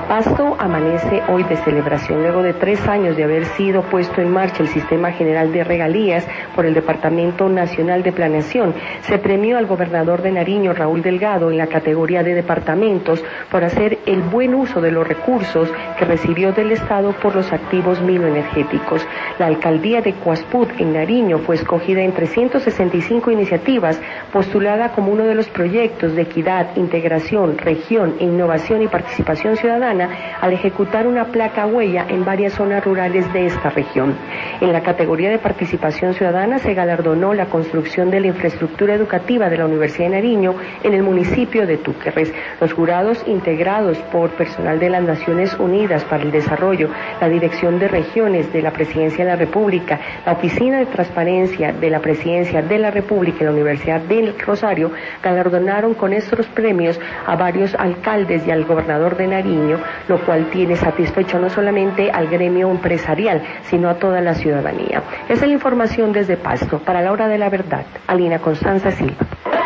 Pasto amanece hoy de celebración luego de 3 años de haber sido puesto en marcha el Sistema General de Regalías por el Departamento Nacional de Planeación. Se premió al gobernador de Nariño, Raúl Delgado, en la categoría de departamentos por hacer el buen uso de los recursos que recibió del Estado por los activos minoenergéticos. La alcaldía de Coaspud, en Nariño, fue escogida entre 165 iniciativas, postulada como uno de los proyectos de equidad, integración, región, innovación y participación ciudadana al ejecutar una placa huella en varias zonas rurales de esta región. En la categoría de participación ciudadana se galardonó la construcción de la infraestructura educativa de la Universidad de Nariño en el municipio de Túquerres. Los jurados, integrados por personal de las Naciones Unidas para el Desarrollo, la Dirección de Regiones de la Presidencia de la República, la Oficina de Transparencia de la Presidencia de la República y la Universidad del Rosario, galardonaron con estos premios a varios alcaldes y al gobernador de Nariño, lo cual tiene satisfecho no solamente al gremio empresarial, sino a toda la ciudadanía. Esa es la información desde Pasto. Para la hora de la verdad, Alina Constanza Silva.